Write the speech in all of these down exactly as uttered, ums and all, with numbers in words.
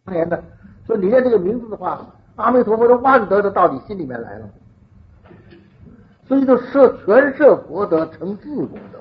年的，所以你念这个名字的话，阿弥陀佛的万德就到你心里面来了，所以就摄全摄佛德成自功德。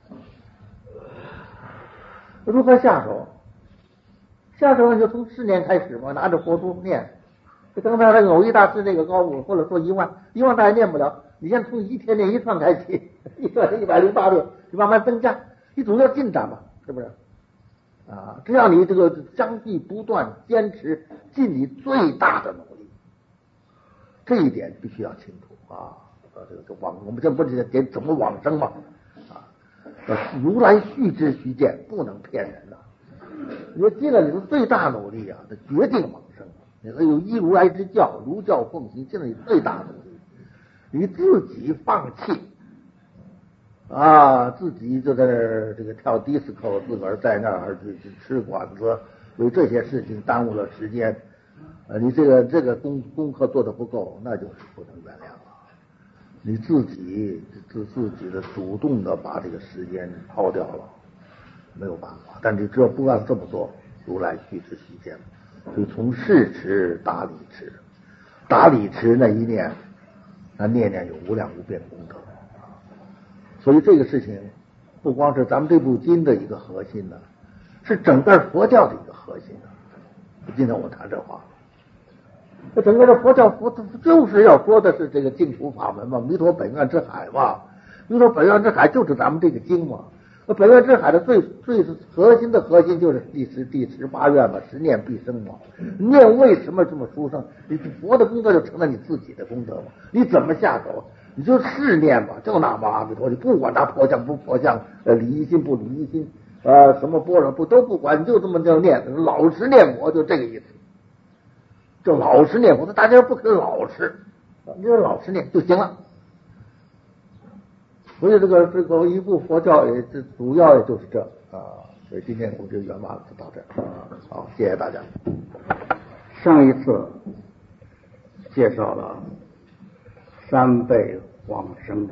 如何下手？下手就从四念开始嘛，拿着佛珠念。就刚才那个偶一大师这个高五，或者说一万，一万大家念不了，你先从一天念一串开始，一串一百零八遍，你慢慢增加，你总要进展嘛，是不是？啊，只要你这个相继不断坚持，尽你最大的努力，这一点必须要清楚啊。呃，这个这往我们这不是点怎么往生嘛？啊，如来续之须见，不能骗人的。你说尽了你的最大努力啊，这决定往生。你说有依如来之教，如教奉行，尽了你最大努力，你自己放弃。啊，自己就在那儿这个跳迪斯科，自个儿在那儿去去吃馆子，为这些事情耽误了时间。呃，你这个这个功功课做得不够，那就是不能原谅了。你自己自自己的主动的把这个时间抛掉了，没有办法。但你只要不按这么做，如来续之须见。所以从事持达理持，达理持那一念，那念念有无量无边功德。所以这个事情不光是咱们这部经的一个核心呢，是整个佛教的一个核心呢。今天我谈这话，这整个的佛教佛就是要说的是这个净土法门嘛，弥陀本愿之海嘛，弥陀本愿之海就是咱们这个经嘛。那本愿之海的最最核心的核心就是第十第十八愿嘛，十念必生嘛。念为什么这么殊胜？你佛的功德就成了你自己的功德嘛。你怎么下手？你就试念吧，就那么阿弥陀，你不管他破相不破相，呃，离一心不离一心，呃，什么般若不都不管，你就这么叫念，老实念佛，就这个意思，就老实念佛。那大家不可老实，你就老实念就行了。所以这个这个一部佛教也这主要也就是这啊。所以今天我们就圆满了，就到这儿啊。好，谢谢大家。 上一次介绍了三倍往生，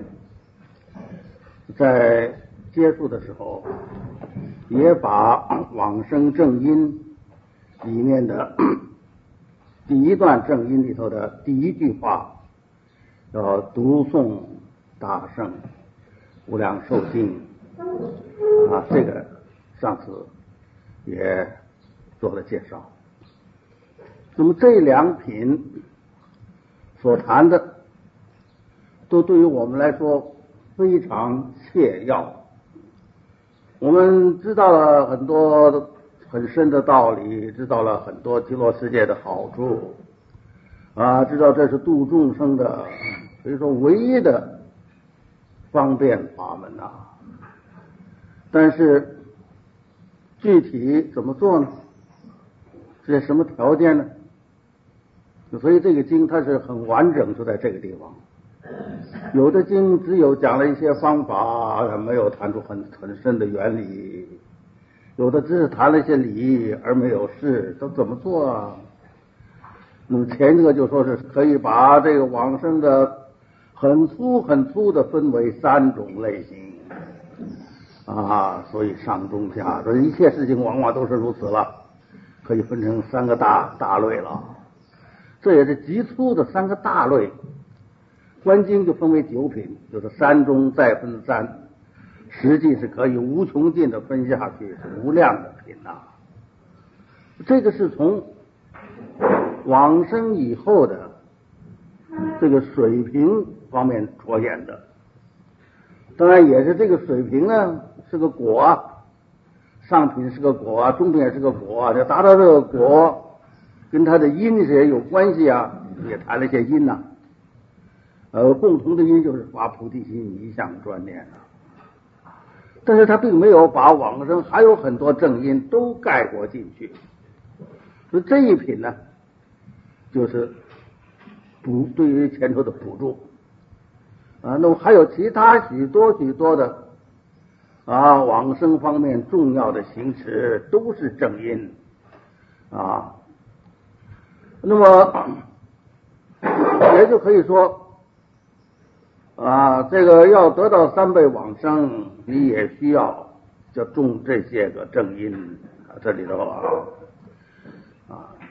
在结束的时候也把往生正音里面的第一段正音里头的第一句话要读诵大圣无量寿经啊，这个上次也做了介绍。那么这两品所谈的都对于我们来说非常切要。我们知道了很多很深的道理，知道了很多极乐世界的好处啊，知道这是度众生的，所以说唯一的方便法门啊。但是具体怎么做呢？是什么条件呢？所以这个经它是很完整，就在这个地方。有的经只有讲了一些方法，没有谈出很很深的原理；有的只是谈了一些理，而没有事，都怎么做啊？那么前一个就说是可以把这个往生的很粗很粗的分为三种类型啊，所以上中下，这一切事情往往都是如此了，可以分成三个大大类了。这也是极粗的三个大类。观经就分为九品，就是三中再分三，实际是可以无穷尽的分下去，是无量的品呐、啊。这个是从往生以后的这个水平方面着眼的，当然也是这个水平呢是个果啊，上品是个果啊，中品也是个果啊，要达到这个果跟它的因也有关系啊，也谈了一些因呐、啊。呃，共同的因就是发菩提心，一向专念啊。但是他并没有把往生还有很多正因都概括进去，所以这一品呢，就是补对于前头的补助啊。那么还有其他许多许多的啊往生方面重要的行持都是正因啊。那么也就可以说。啊，这个要得到三倍往生，你也需要就种这些个正因啊，这里头啊啊，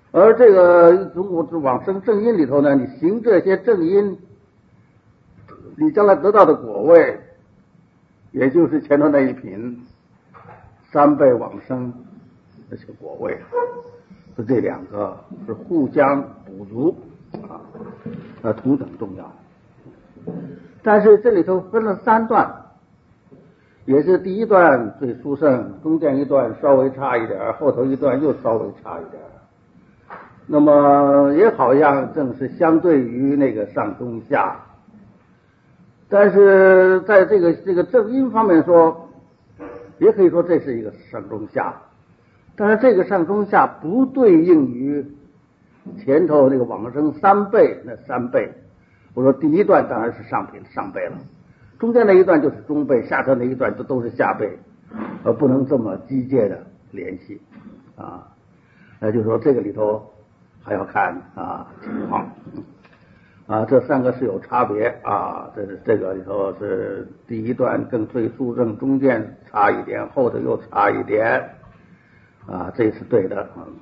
而这个中国之往生正因里头呢，你行这些正因，你将来得到的果位，也就是前头那一品三倍往生这些果位，是这两个是互相补足啊，呃，同等重要。但是这里头分了三段，也是第一段最殊胜，中间一段稍微差一点，后头一段又稍微差一点。那么也好像正是相对于那个上中下，但是在这个这个正因方面说，也可以说这是一个上中下，但是这个上中下不对应于前头那个往生三倍那三倍。我说第一段当然是上品上倍了，中间那一段就是中倍，下头那一段就都是下倍，而不能这么机械的联系啊。那就是说这个里头还要看啊情况啊，这三个是有差别啊。这是这个里头是第一段更最殊胜，中间差一点，后头又差一点啊，这是对的。嗯、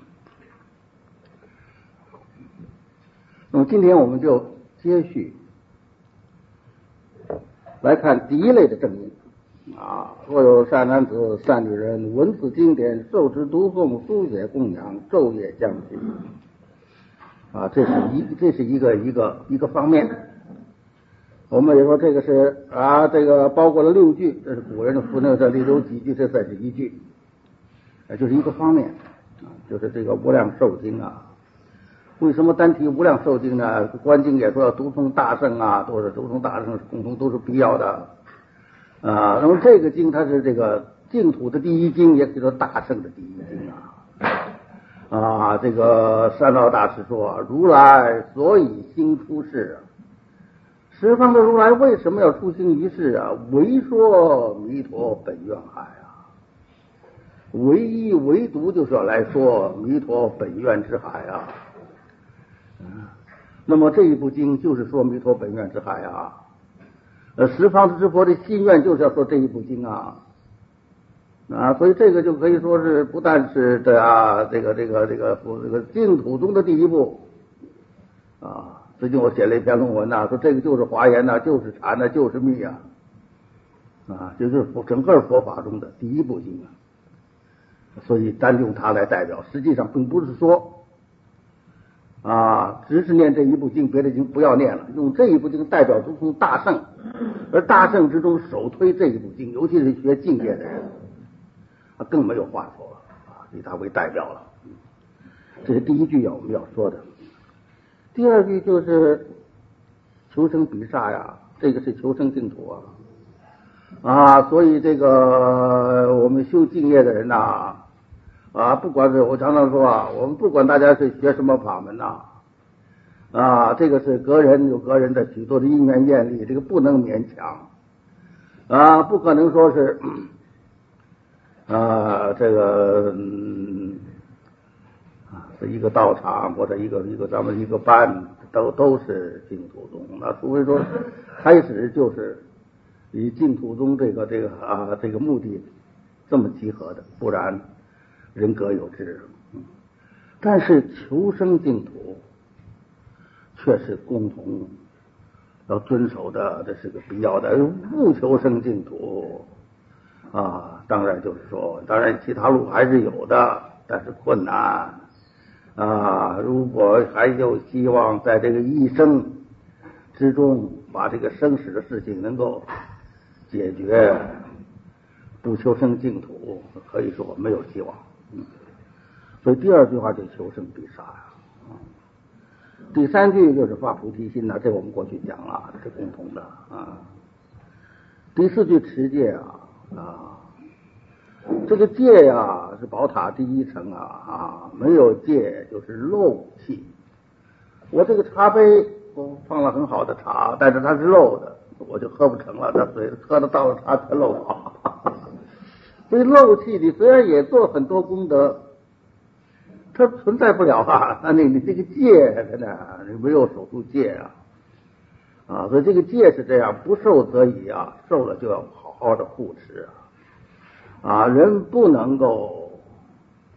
那么今天我们就接续来看第一类的正因啊，若有善男子、善女人，闻此经典，受持读诵、书写供养，昼夜相续啊，这是一这是一个一个一个方面。我们也说这个是啊，这个包括了六句，这是古人的符那这里有几句，这算是一句，啊，就是一个方面啊，就是这个无量寿经啊。为什么单提无量寿经呢？观经也说要读诵大圣啊，都是读诵大圣，共同都是必要的啊。那么这个经它是这个净土的第一经，也可以说大圣的第一经啊。啊，这个三老大师说，如来所以兴出世，十方的如来为什么要出兴于世啊？唯说弥陀本愿海啊，唯一唯独就是要来说弥陀本愿之海啊。那么这一部经就是说弥陀本愿之海啊，呃，十方之佛的心愿就是要说这一部经啊，啊，所以这个就可以说是不但是这啊，这个这个这个这个净土中的第一部啊。最近我写了一篇论文呐、啊，说这个就是华严呐、啊，就是禅呐、啊，就是密啊，啊，就是整个佛法中的第一部经啊。所以单用它来代表，实际上并不是说。啊，只是念这一部经，别的经不要念了，用这一部经代表读诵大圣，而大圣之中首推这一部经，尤其是学净业的人，啊，更没有话说了啊，以他为代表了。这是第一句要我们要说的。第二句就是求生比萨呀，这个是求生净土啊，啊，所以这个我们修净业的人呐、啊。啊，不管是我常常说啊，我们不管大家是学什么法门呐、啊，啊，这个是个人有个人的许多的因缘业力，这个不能勉强啊，不可能说是啊，这个嗯啊，是一个道场或者一个一个咱们一个班都都是净土宗，那除非说开始就是以净土宗这个这个啊这个目的这么集合的，不然。人各有志，嗯，但是求生净土却是共同要遵守的，这是个必要的。不求生净土啊，当然就是说，当然其他路还是有的，但是困难啊。如果还有希望在这个一生之中把这个生死的事情能够解决，不求生净土，可以说没有希望。嗯，所以第二句话就求生必杀呀、啊，第三句就是发菩提心呐、啊，这我们过去讲了，这是共同的啊。第四句持戒啊啊，这个戒呀、啊、是宝塔第一层啊啊，没有戒就是漏气。我这个茶杯我放了很好的茶，但是它是漏的，我就喝不成了，那水喝得到了茶全漏了。所以漏气你虽然也做很多功德，它存在不了啊。那你你这个戒真的你没有守住戒啊啊！所以这个戒是这样，不受则已啊，受了就要好好的护持啊啊！人不能够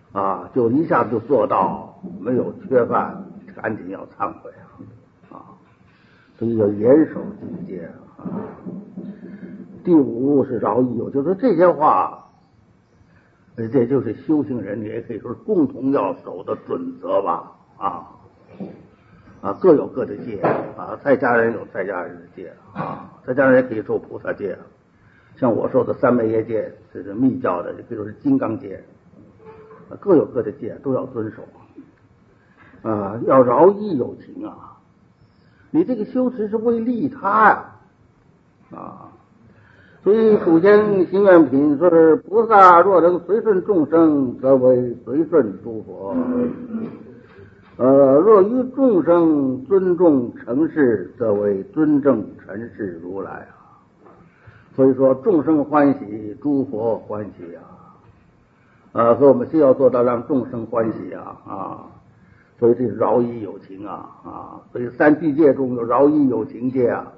啊，就一下子就做到没有缺犯，赶紧要忏悔啊，啊，这个叫严守境界啊。第五是饶益有，就是这些话，这就是修行人也可以说是共同要守的准则吧，啊啊，各有各的戒啊，在家人有在家人的戒啊，在家人也可以受菩萨戒，像我受的三昧耶戒，这是密教的，也可以说是金刚戒，各有各的戒，都要遵守啊，要饶益有情啊，你这个修持是为利他呀啊。所以祖先行愿品说是菩萨若能随顺众生，则为随顺诸佛。呃，若于众生尊重承事，则为尊正承事如来啊。所以说众生欢喜，诸佛欢喜啊。呃，所以我们先要做到让众生欢喜啊啊。所以这是饶益有情啊啊。所以三具戒中有饶益有情戒啊。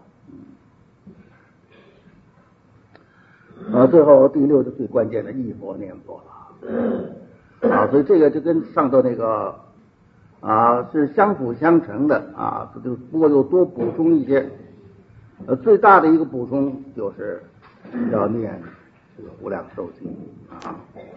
啊，最后第六是最关键的忆佛念佛了啊，所以这个就跟上头那个啊是相辅相成的啊，就不过又多补充一些。呃，最大的一个补充就是要念这个无量寿经啊，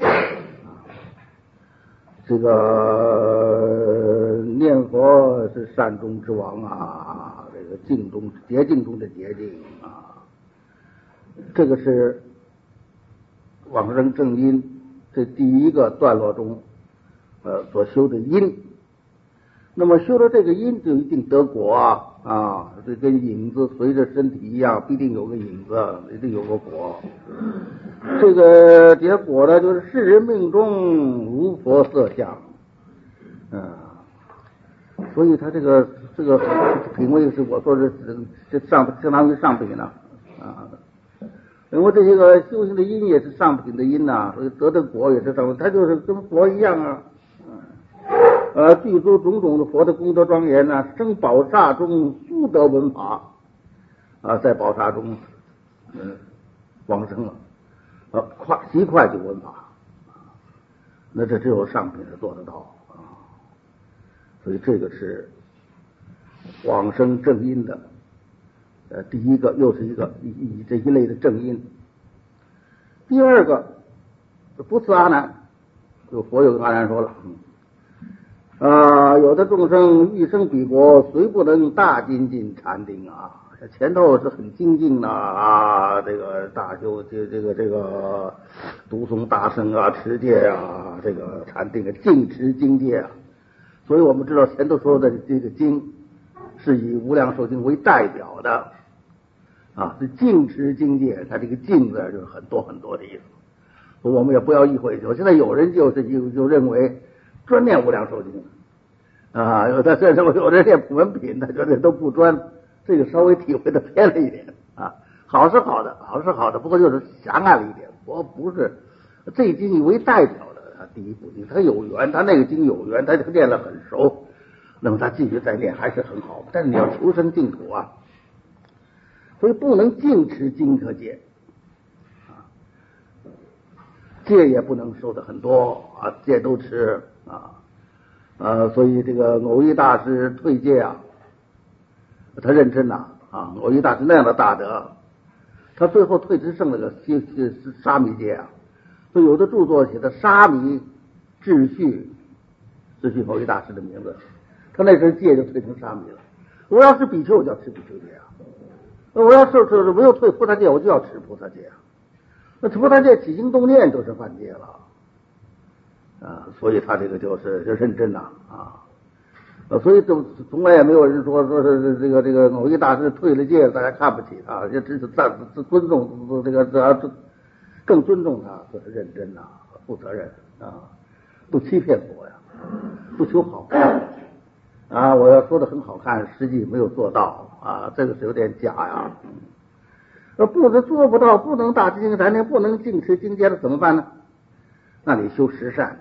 这个念佛是善中之王啊，这个净中洁净中的洁净啊，这个是往生正因这第一个段落中呃所修的因。那么修了这个因就一定得果啊啊，这跟影子随着身体一样，必定有个影子，一定有个果。这个结果呢，就是世人命中无佛色相啊，所以他这个这个品位是我说是这上相当于上品了啊。因为这些个修行的因也是上品的因呐、啊，所以得的果也是上品，他就是跟佛一样啊。呃，具足种种的佛的功德庄严呢、啊，生宝刹中速得闻法啊，在宝刹中嗯往生了，啊，快极快就闻法，那这只有上品才做得到啊。所以这个是往生正因的。呃，第一个又是一个以以这一类的正因。第二个不辞阿难，就佛有阿难说了，嗯，啊，有的众生欲生彼国，虽不能大精进禅定啊，前头是很精进的啊，这个大修这这个这个读诵大乘啊，持戒啊，这个禅定啊，净持经戒啊，所以我们知道前头说的这个经是以无量寿经为代表的。啊，是净持经戒，它这个净字就是很多很多的意思。我们也不要意会，我现在有人就是就就认为专念无量寿经啊，有的甚至有人念普门品，他觉得都不专，这个稍微体会的偏了一点啊。好是好的，好是好的，不过就是狭隘了一点。我不是这经以为代表的啊，第一部经他有缘，他那个经有缘，他就念了很熟，那么他继续再念还是很好。但是你要求生净土啊。所以不能净持经可戒，啊，戒也不能受的很多啊，戒都持啊，呃，所以这个偶一大师退戒啊，他认真呐啊，偶一大师那样的大德，他最后退只剩了个是是沙弥戒啊，所以有的著作写的沙弥秩序，秩序偶一大师的名字，他那身戒就退成沙弥了。我要是比丘，我就要持比丘戒啊。我要是是没有退菩萨戒，我就要持菩萨戒啊。那持菩萨戒起心动念就是犯戒了啊，所以他这个就是就认真呐啊，所以就从来也没有人说说是这个这个某一大师退了戒，大家看不起他，也只是赞尊重这个这更尊重他，就是认真呐，负责任啊，不欺骗佛呀，不求好看。啊，我要说的很好看，实际没有做到啊，这个是有点假呀。那不能做不到，不能大精进禅定，不能净持经戒了，怎么办呢？那你修十善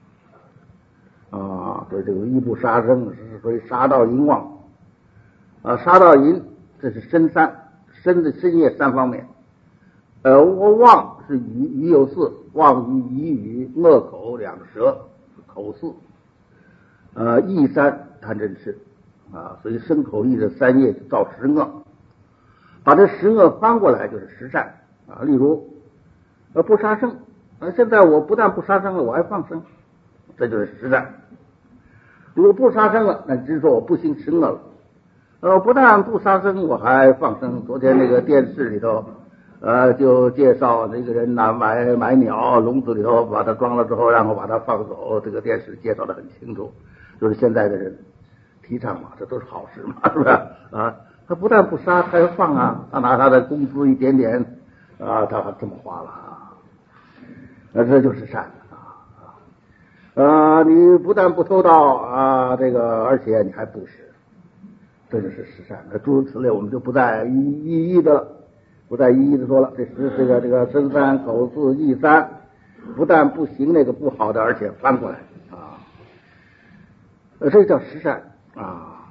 啊，所以这个一不杀生，所以杀盗淫妄啊，杀盗淫这是身三，身的身业三方面。呃，我妄是语语有四，妄语、绮语、恶口两舌口四，呃，义三贪嗔痴啊，所以身口意的三业就造十恶，把这十恶翻过来就是十善啊。例如，呃，不杀生，呃，现在我不但不杀生了，我还放生，这就是十善。如果不杀生了，那就是说我不行十恶了。呃，不但不杀生，我还放生。昨天那个电视里头，呃，就介绍那个人拿买买鸟，笼子里头把它装了之后，然后把它放走。这个电视介绍的很清楚，就是现在的人提倡嘛，这都是好事嘛，是不是啊？他不但不杀，他还放啊，他拿他的工资一点点啊，他这么花了啊，那这就是善啊啊！你不但不偷盗啊，这个而且你还布施。这就是十善，那诸如此类，我们就不再一一一的了，不再一一的说了。这十这个这个身三口四意三，不但不行那个不好的，而且翻过来啊，呃，这叫十善啊。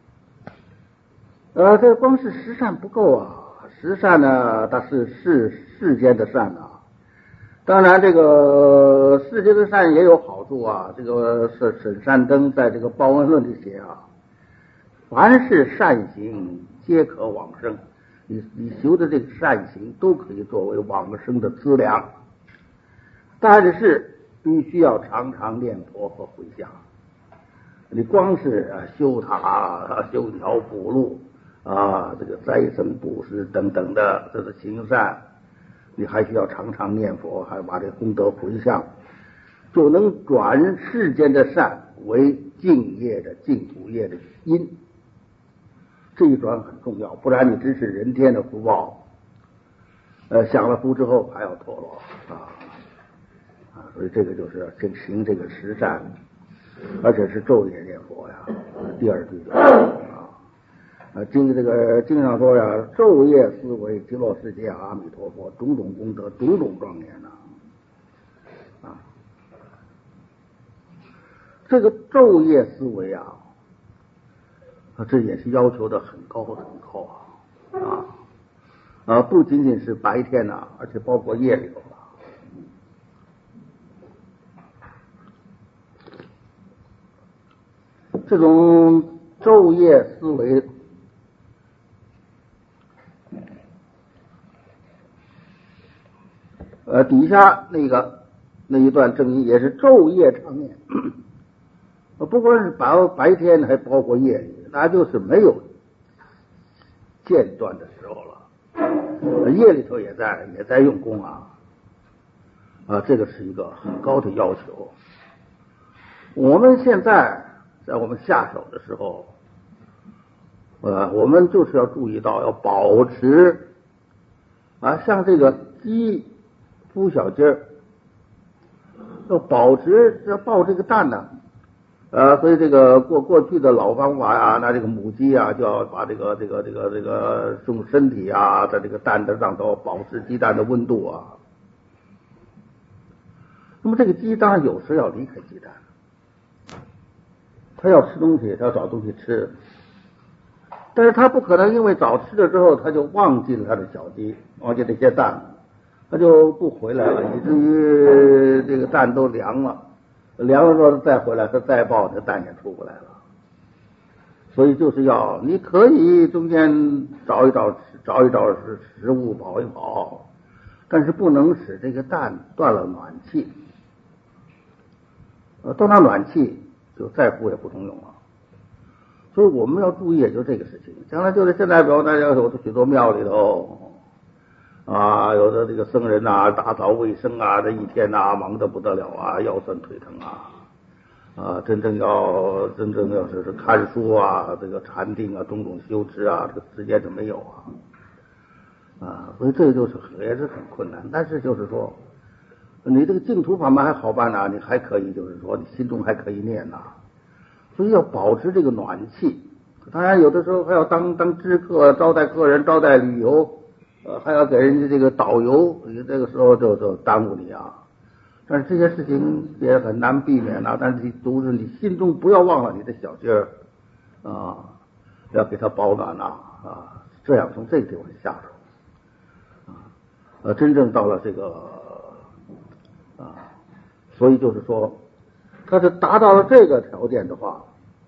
呃，这光是十善不够啊，十善呢，它是世世间的善啊。当然，这个世间的善也有好处啊。这个是沈善登在这个《报恩论》里写啊。凡是善行皆可往生，你你修的这个善行都可以作为往生的资粮，但是必须要常常念佛和回向。你光是啊修塔、修桥补路啊，这个斋僧布施等等的，这是行善，你还需要常常念佛，还把这功德回向，就能转世间的善为净业的净土业的因。这一转很重要，不然你只是人天的福报，呃，享了福之后还要堕落啊啊！所以这个就是这行这个十善，而且是昼夜念佛呀。第二句啊啊，经这个经上说呀，昼夜思维极乐世界阿弥陀佛，种种功德，种种庄严呐啊！这个昼夜思维啊。这也是要求的很高很高啊啊啊！不仅仅是白天呐、啊，而且包括夜里头啊。这种昼夜思维，呃，底下那个那一段正音也是昼夜常念，不光是白白天，还包括夜里。那就是没有间断的时候了，夜里头也在也在用功啊啊，这个是一个很高的要求。我们现在在我们下手的时候，呃，我们就是要注意到要保持啊，像这个鸡孵小鸡儿，要保持要抱这个蛋呢。呃，所以这个过过去的老方法呀，那这个母鸡啊，就要把这个这个这个这个用身体啊，在这个蛋的上头保持鸡蛋的温度啊。那么这个鸡当然有时要离开鸡蛋，它要吃东西，它要找东西吃，但是它不可能因为找吃了之后，它就忘记了它的小鸡，忘记这些蛋，它就不回来了，以至于这个蛋都凉了。凉了之后再回来，它再抱，这蛋也出不来了。所以就是要，你可以中间找一找，找一找食食物跑一跑，但是不能使这个蛋断了暖气。呃，断了暖气就再孵也不中用了。所以我们要注意，也就这个事情。将来就是现在，比如大家有的许多庙里头。啊，有的这个僧人呐、啊，打扫卫生啊，这一天呐、啊，忙得不得了啊，腰酸腿疼啊，啊，真正要真正要是是看书啊，这个禅定啊，种种修持啊，这个时间就没有啊，啊，所以这就是也是很困难。但是就是说，你这个净土法门还好办呐、啊，你还可以就是说，你心中还可以念呐、啊，所以要保持这个暖气。当然，有的时候还要当当知客，招待客人，招待旅游。呃，还要给人家这个导游，你这个时候就就耽误你啊。但是这些事情也很难避免啊。但是你都是你心中不要忘了你的小鸡儿啊，要给它保暖呐啊，这样从这个地方下手啊。呃，真正到了这个啊，所以就是说， 他是达到了这个条件的话，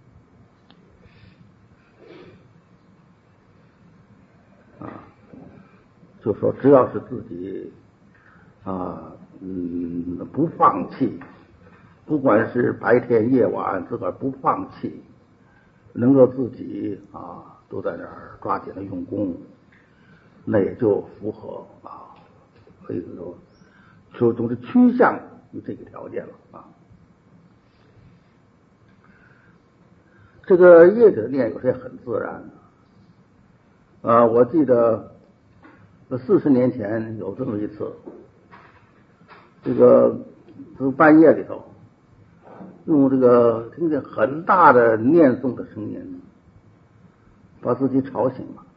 啊，就说只要是自己啊，嗯，不放弃，不管是白天夜晚，自个儿不放弃，能够自己啊都在那儿抓紧了用功，那也就符合啊，可以说就总是趋向于这个条件了啊。这个业者念有些很自然的啊，我记得四十年前有这么一次，这个是半夜里头，用这个听见很大的念诵的声音，把自己吵醒了。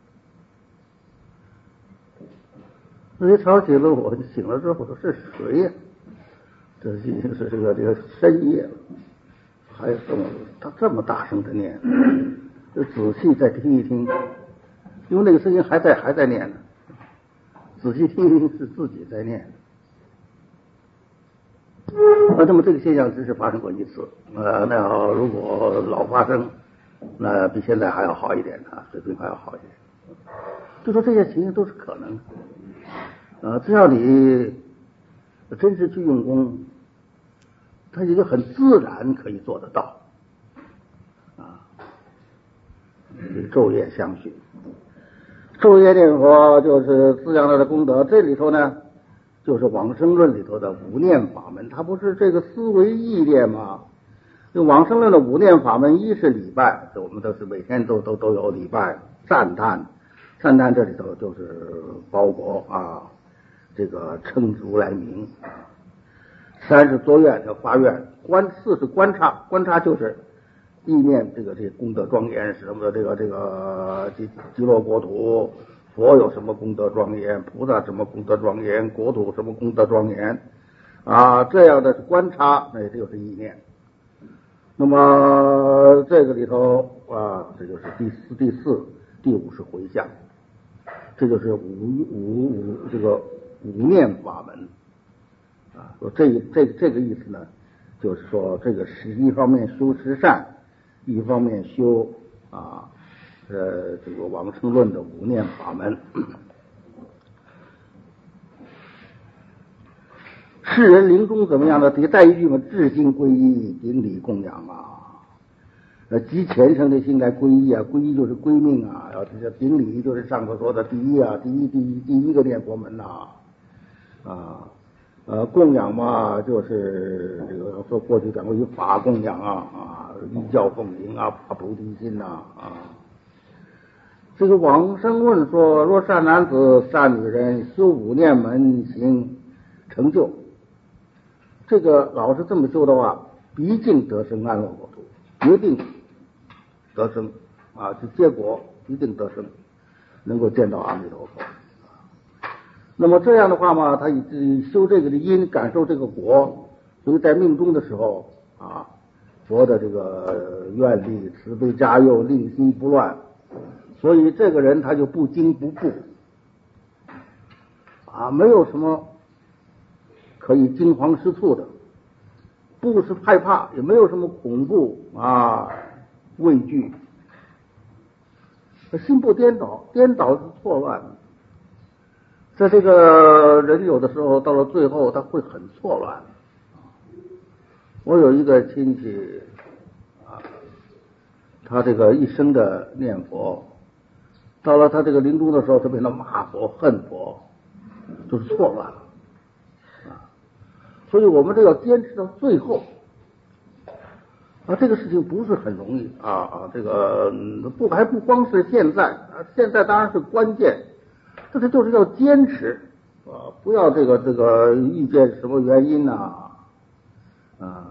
自己吵醒了，我就醒了之后说是谁呀？这已经是这个这个深夜了，还有这么他这么大声的念，就仔细再听一听，因为那个声音还在还在念呢，仔细听一听是自己在念。那那么这个现象只是发生过一次，呃，那要如果老发生，那比现在还要好一点啊，水平还要好一点。就说这些情形都是可能的，呃，只要你真是去用功，它也就很自然可以做得到啊。昼夜相续，昼夜念佛就是滋养他的功德。这里头呢，就是往生论里头的五念法门，它不是这个思维意念吗？这往生论的五念法门，一是礼拜，我们都是每天都都都有礼拜、赞叹，赞叹这里头就是包括啊，这个称如来名。三是作愿，要发愿；观四是观察，观察就是意念这个这个功德庄严是什么的，这个这个极极乐国土。佛有什么功德庄严，菩萨什么功德庄严，国土什么功德庄严啊，这样的观察，那就是意念。那么这个里头啊，这就是第四、第四、第五是回向，这就是五五五这个五念法门啊。说这这这个意思呢，就是说这个是一方面修十善，一方面修啊。呃，这个往生论的五念法门，世人临终怎么样呢？得带一句嘛，至心皈依，顶礼供养啊。呃，极虔诚的心来皈依啊，皈依就是归命啊。要这个顶礼就是上头说的第一啊，第一第一第一个念佛门呐啊。呃，供养嘛，就是这个说过去讲过以法供养啊啊，依教奉行啊，发菩提心呐啊。这个往生论说，若善男子、善女人修五念门行成就，这个老是这么修的话，必定得生安乐国土，决定得生啊，这结果一定得生，能够见到阿弥陀佛。那么这样的话嘛，他以修这个的因，感受这个果，所以在命中的时候啊，佛的这个愿力、慈悲加佑，令心不乱。所以这个人他就不惊不怖啊，没有什么可以惊慌失措的，不是害怕，也没有什么恐怖啊、畏惧，心不颠倒，颠倒是错乱的。在这个人有的时候到了最后他会很错乱。我有一个亲戚啊，他这个一生的念佛，到了他这个临终的时候，他变成骂佛、恨佛，就是错乱了啊！所以我们这要坚持到最后啊，这个事情不是很容易啊啊！这个不还不光是现在啊，现在当然是关键，这个就是要坚持啊，不要这个这个遇见什么原因呐啊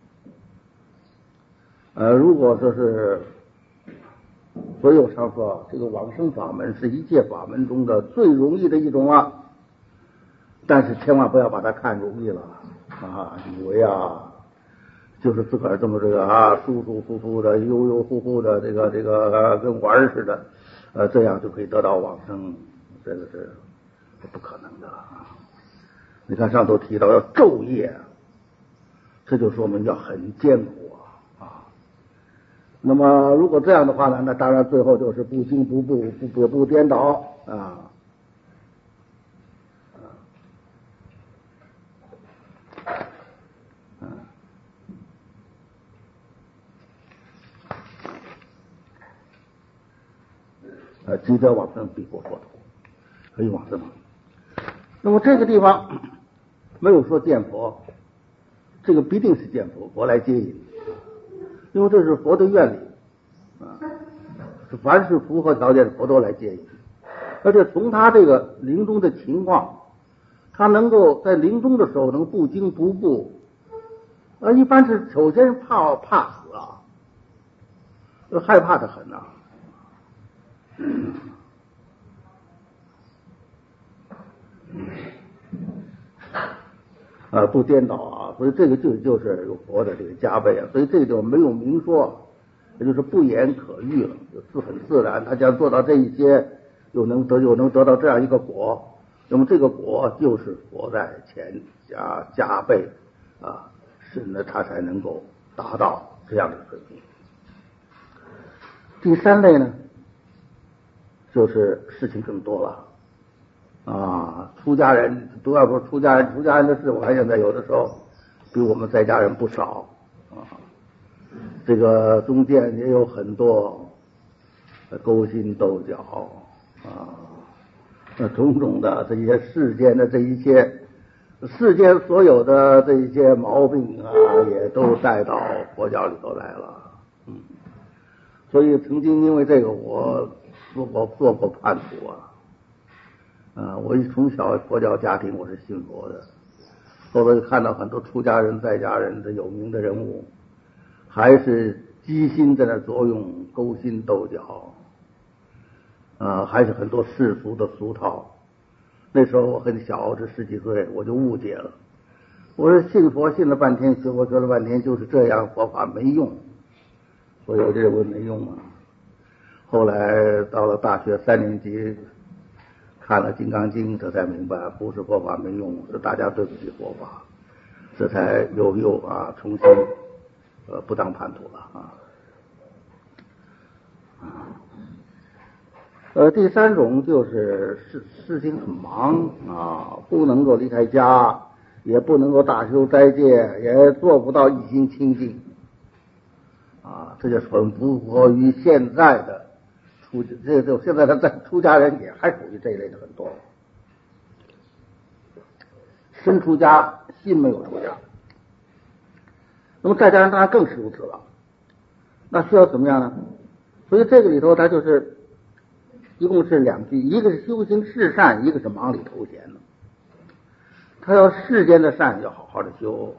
呃，如果说是。所以我常说，这个往生法门是一切法门中的最容易的一种啊，但是千万不要把它看容易了啊！以为啊，就是自个儿这么这个啊，舒舒服服的、悠悠乎乎的，这个这个、啊、跟玩似的，呃，这样就可以得到往生，这个是不可能的啊！你看上头提到要昼夜这就说明要很艰苦啊啊。那么如果这样的话呢，那当然最后就是不惊不怖，不不不颠倒啊。呃，积德往生，必过佛土，可以往生。那么这个地方没有说见佛，这个必定是见佛，佛来接引，因为这是佛的愿力啊，凡是符合条件的佛都来接引，而且从他这个临终的情况，他能够在临终的时候能不惊不怖，呃，一般是首先怕怕死啊，害怕的很呐、啊。啊，不颠倒啊，所以这个就就是有佛的这个加倍啊，所以这个就没有明说，也就是不言可喻了，就自很自然。他将做到这一些，又能得又能得到这样一个果，那么这个果就是佛在前加加倍啊，使呢他才能够达到这样的水平。第三类呢，就是事情更多了。啊，出家人都要说出家人，出家人的事，我看现在有的时候比我们在家人不少啊。这个中间也有很多勾心斗角啊，那种种的这些世间的这一切，世间所有的这一些毛病啊，也都带到佛教里头来了。嗯，所以曾经因为这个，我做过做过叛徒啊。啊，我一从小佛教家庭我是信佛的，后来看到很多出家人在家人的有名的人物，还是机心在那作用，勾心斗角，啊，还是很多世俗的俗套。那时候我很小，这十几岁，我就误解了。我说信佛信了半天，学佛学了半天，就是这样，佛法没用，所以我就认为没用啊。后来到了大学三年级。看了《金刚经》，这才明白不是佛法没用，是大家对不起佛法，这才又又啊重新呃不当叛徒了啊。呃，第三种就是事事情很忙啊，不能够离开家，也不能够大修斋戒，也做不到一心清净啊，这就很不符合于现在的。出这就现在他在出家人也还属于这一类的很多，身出家心没有出家，那么在家人当然更是如此了。那需要怎么样呢？所以这个里头它就是一共是两句，一个是修行世善，一个是忙里偷闲的。他要世间的善要好好的修，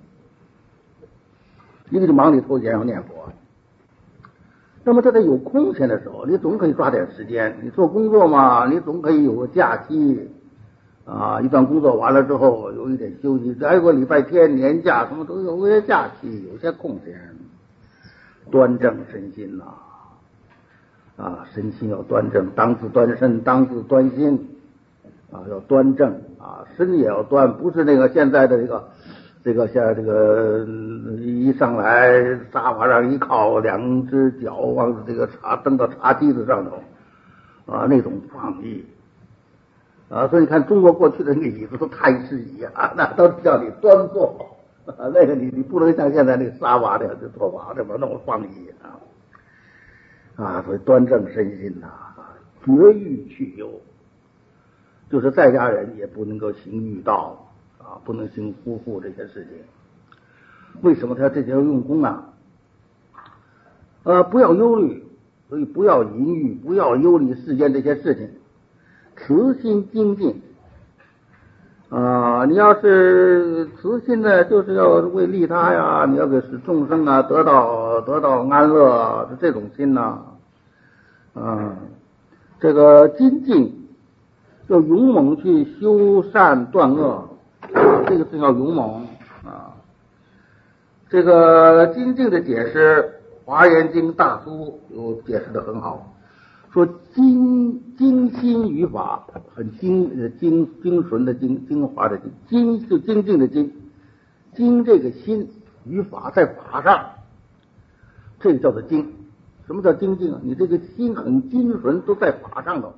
一个是忙里偷闲要念佛。那么他在有空闲的时候，你总可以抓点时间。你做工作嘛，你总可以有个假期啊，一段工作完了之后有一点休息，再有个礼拜天年假，什么都有些假期，有些空闲，端正身心呐、啊，啊，身心要端正，当自端身，当自端心啊，要端正啊，身也要端，不是那个现在的这个。这个像这个一上来沙发上一靠，两只脚往这个茶蹬到茶几子上头啊，那种放逸啊，所以你看中国过去的那个椅子都太师椅啊，那都叫你端坐啊，那个你你不能像现在那个沙发的这坐法这么那么放逸啊啊，所以端正身心呐、啊，绝欲去忧，就是在家人也不能够行欲道。啊，不能行夫妇这些事情。为什么他这些要用功啊？呃，不要忧虑，所以不要淫欲，不要忧虑世间这些事情，慈心精进。啊、呃，你要是慈心呢，就是要为利他呀，你要给使众生啊得到得到安乐，是这种心呐、啊。嗯、呃，这个精进要勇猛去修善断恶。啊，这个是要勇猛啊！这个精进的解释，《华严经》大疏有解释的很好，说精精心语法，很精精精纯的精，精华的精，精是精进的精精这个心与法在法上，这叫做精。什么叫精进啊？你这个心很精纯，都在法上头。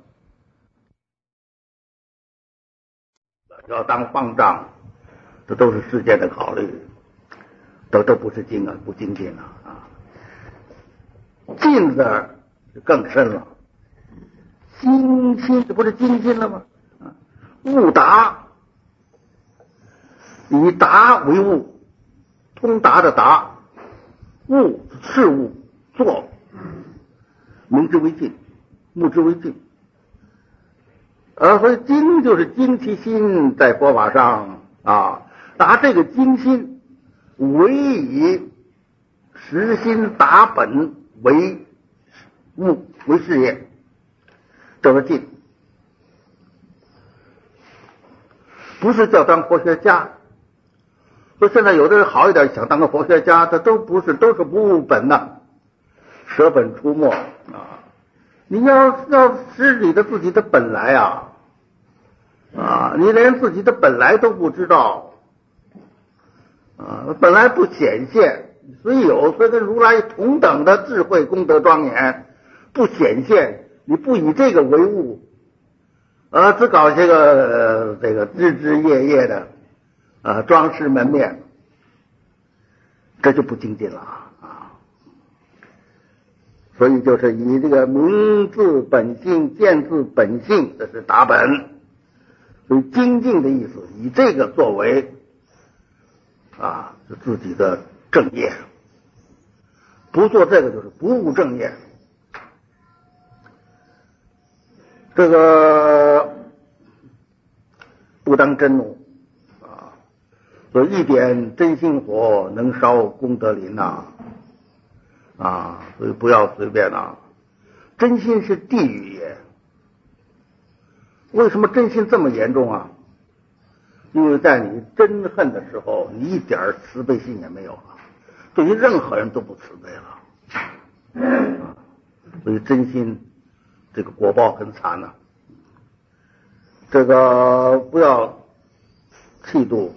要当方丈，这都是世间的考虑，都都不是精啊，不精进啊啊！进字更深了，精心这不是精心了吗？啊，悟达，以达为悟，通达的达，悟事物做，明之为镜，目之为镜。呃，所以精就是精其心在佛法上啊，拿这个精心为以实心达本为物为事业，这个进，不是叫当佛学家。说现在有的人好一点，想当个佛学家，这都不是，都是不务本呐，舍本出没啊！你要要知你的自己的本来啊啊！你连自己的本来都不知道啊，本来不显现，虽有虽跟如来同等的智慧功德庄严，不显现，你不以这个为物，啊，只搞些个、呃、这个枝枝叶叶的啊装饰门面，这就不精进了啊！所以就是以这个明自本性，见自本性，这是达本。所以精进的意思，以这个作为啊是自己的正业，不做这个就是不务正业。这个不当真怒啊，所以一点真心火能烧功德林呐啊，所以不要随便啊。真心是地狱也。为什么真心这么严重啊？因为在你憎恨的时候，你一点慈悲心也没有了，对于任何人都不慈悲了啊。所以真心这个果报很惨呐、啊。这个不要气度，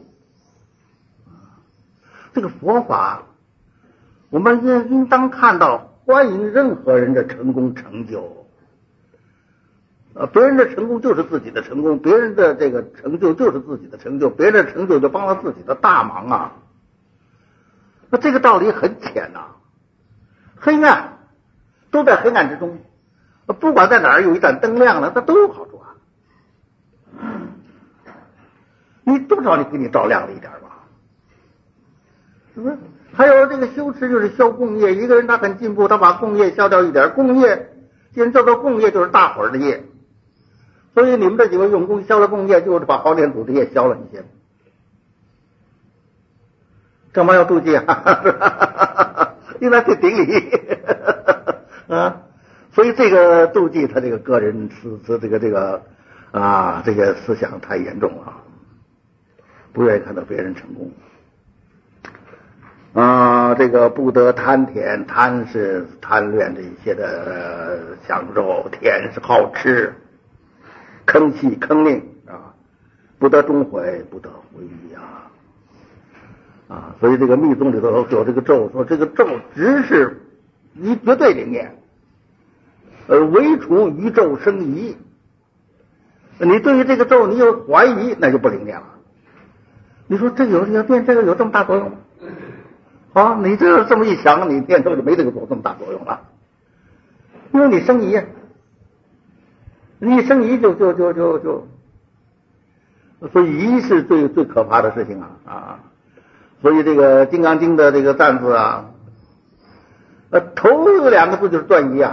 这个佛法我们应应当看到，欢迎任何人的成功成就。啊，别人的成功就是自己的成功，别人的这个成就就是自己的成就，别人的成就就帮了自己的大忙啊。那这个道理很浅呐、啊，黑暗都在黑暗之中，不管在哪儿有一盏灯亮了，它都有好处啊。你多少你给你照亮了一点吧，是不是？还有这个修持就是消共业，一个人他很进步，他把共业消掉一点，共业既然叫做共业，就是大伙儿的业。所以你们这几位用功消了共业，就是把黄连祖的业消了一些，干嘛要妒忌啊？应该去顶礼啊！所以这个妒忌，他这个个人思思这个这个啊，这个思想太严重了，不愿意看到别人成功啊。这个不得贪甜，贪是贪恋这些的享受，甜是好吃。坑气坑令啊，不得终悔，不得回忆啊啊！所以这个密宗里头有这个咒，说这个咒只是一绝对灵验，而唯除于咒生疑。你对于这个咒你有怀疑，那就不灵验了。你说这有要变这个有这么大作用吗？啊，你这这么一想，你变咒就没这个做这么大作用了，因为你生疑呀。你一生疑就就就就就，所以疑是最最可怕的事情啊啊！所以这个《金刚经》的这个赞字啊，呃，头两个字就是断疑啊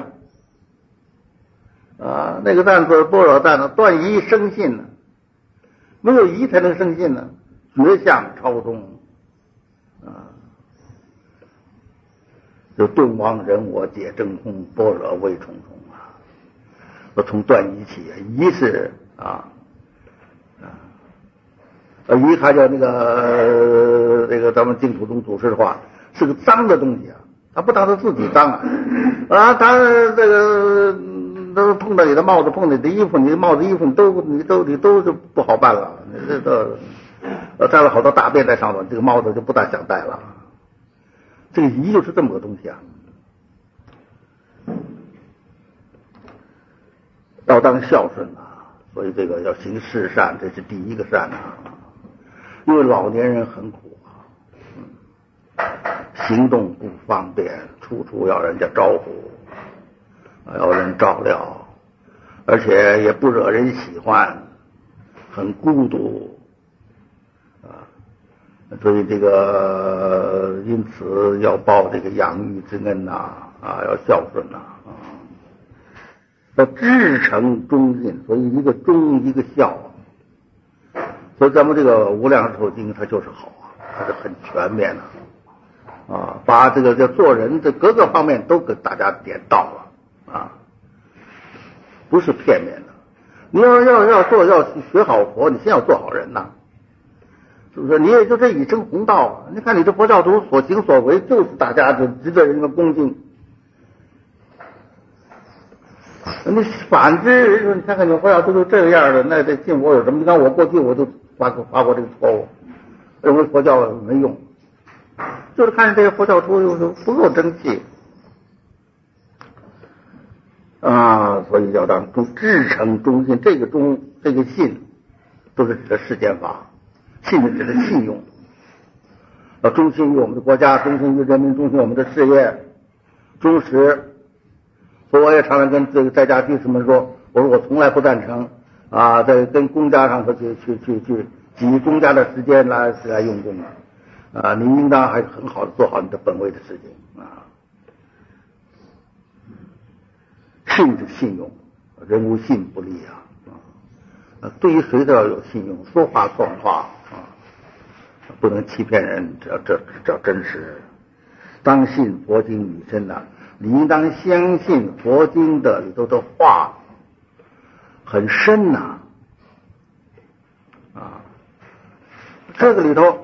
啊，那个赞字般若赞呢，断疑生信呢，没有疑才能生信呢，绝相超中啊，就顿忘人我解真空，般若味重重。从断疑起，疑是啊啊，疑还叫那个、呃、这个咱们净土宗祖师的话，是个脏的东西啊，他不当他自己脏啊啊，他这个都碰到你的帽子，碰到你的衣服，你的帽子衣服你都你都你都是不好办了，你这都呃，带了好多大便在上头，这个帽子就不大想戴了。这个仪就是这么个东西啊，要当孝顺啊，所以这个要行事善，这是第一个善啊。因为老年人很苦啊，嗯，行动不方便，处处要人家招呼，要人照料，而且也不惹人喜欢，很孤独啊。所以这个因此要报这个养育之恩呐，啊，要孝顺呐，啊，要至诚忠信。所以一个忠一个孝，所以咱们这个无量寿经它就是好啊，它是很全面的啊，把这个叫做人的各个方面都给大家点到了啊，不是片面的。你要要要做要学好佛，你先要做好人呐。是不是？你也就这一生弘道，你看你这佛教徒所行所为，就是大家就值得人家恭敬。你反之，你看看你佛教徒都这个样的，那这信佛有什么？你看我过去我都犯过犯过这个错误，认为佛教没用，就是看这些佛教徒又不够争气啊，所以要当忠至诚忠信。这个忠这个信，都是指的世间法。信是指的信用，要忠心于我们的国家，忠心于人民，忠心于我们的事业，忠实。所以我也常常跟这个在家居士们说，我说我从来不赞成啊，在跟公家上头去去去去挤公家的时间来来用功啊，你应当还是很好的做好你的本位的事情啊。信是信用，人无信不立啊。对于谁都要有信用，说话算话啊，不能欺骗人，这这叫真实。当信佛经语深呐，你应当相信佛经的里头的话很深呐啊，这个里头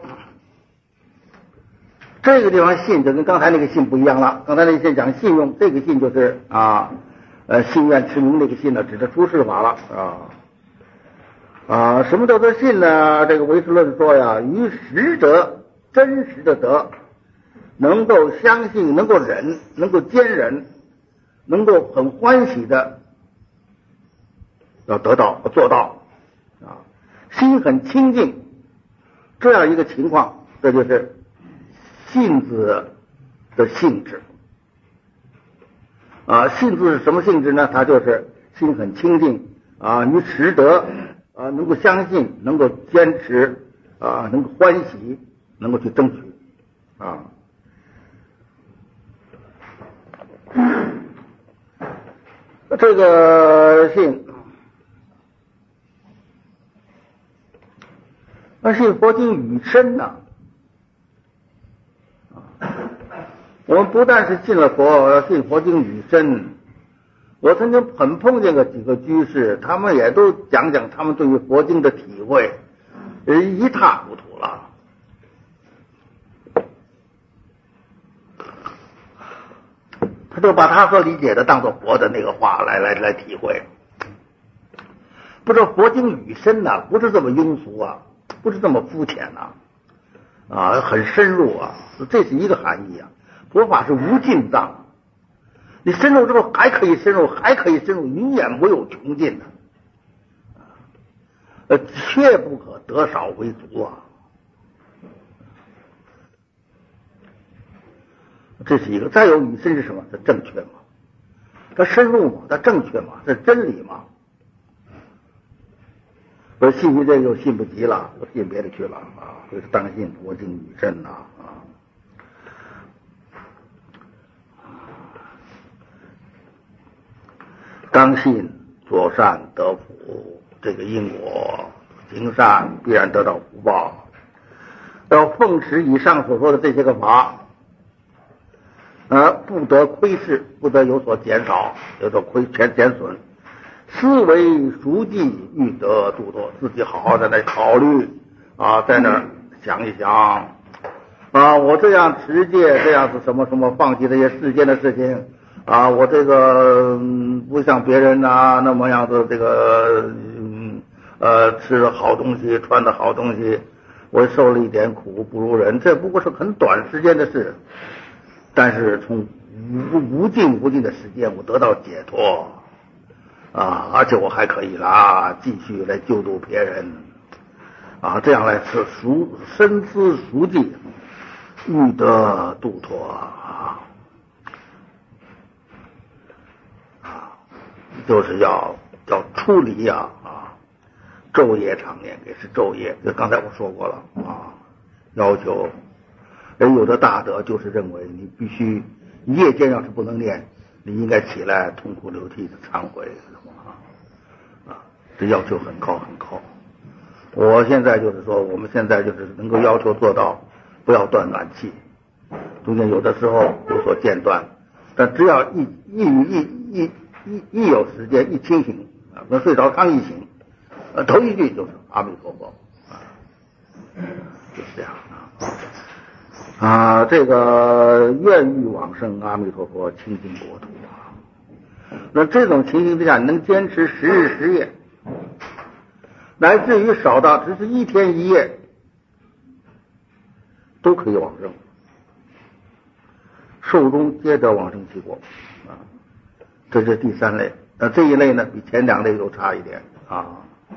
这个地方信就跟刚才那个信不一样了。刚才那个信讲信用，这个信就是啊呃信愿持名那个信呢，指的出世法了啊。啊，什么叫做信呢？这个唯识论说呀，于实德，真实的德，能够相信，能够忍，能够坚忍，能够很欢喜的要得到做到啊，心很清净，这样一个情况，这就是信字的性质啊。信字是什么性质呢？它就是心很清净啊，于实德。啊，能够相信，能够坚持，啊，能够欢喜，能够去争取，啊，这个信，那信佛经语深呐，我们不但是信了佛，要信佛经语深。我曾经很碰见过几个居士，他们也都讲讲他们对于佛经的体会，一塌糊涂了。他就把他所理解的当作佛的那个话来来来体会。不知道佛经语深呐、啊，不是这么庸俗啊，不是这么肤浅呐、啊，啊，很深入啊，这是一个含义啊。佛法是无尽藏。你深入之后还可以深入，还可以深入，永远没有穷尽的，呃，切不可得少为足啊！这是一个。再有语深是什么？它正确嘛？它深入嘛？它正确嘛？这是真理嘛？我信于这就信不及了，我信别的去了啊！所以当信佛经语深呐啊！当信做善得福，这个因果行善必然得到福报。要奉持以上所说的这些个法，呃，不得亏失，不得有所减少，有所亏减减损。思维熟记，欲得度脱，自己好好在那考虑啊，在那想一想啊，我这样持戒，这样子什么什么，放弃这些世间的事情。啊，我这个、嗯、不像别人啊那么样子，这个嗯呃吃的好东西，穿的好东西， 我受了一点苦不如人，这不过是很短时间的事，但是从无无尽无尽的时间我得到解脱啊，而且我还可以啦继续来救度别人啊，这样来是熟深思熟计，欲得度脱啊啊，就是要要出离呀啊，昼夜常念也是昼夜，这刚才我说过了啊，要求人有的大德就是认为你必须夜间要是不能念，你应该起来痛哭流涕的忏悔啊，这要求很高很高。我现在就是说，我们现在就是能够要求做到不要断暖气，中间有的时候有所间断，但只要一一一一一一有时间一清醒啊，跟睡着刚一醒，呃，头一句就是阿弥陀佛啊，就是这样啊啊，这个愿欲往生阿弥陀佛清净国土啊，那这种情形之下，你能坚持十日十夜。乃至于少到只是一天一夜都可以往生，寿终皆得往生其国啊，这是第三类。那这一类呢，比前两类都差一点啊。